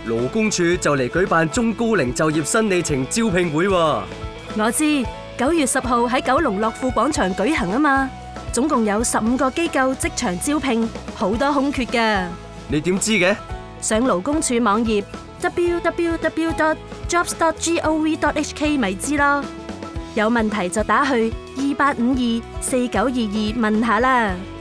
勞工處就嚟舉辦中高齡就業新里程招聘會喎。 我知9月10號喺九龍樂富廣場舉行啊嘛，總共有15個機構即場招聘，好多空缺㗎。 你點知嘅？ 上勞工處網頁 www.jobs.gov.hk 咪知咯。有問題就打去28524922問下啦。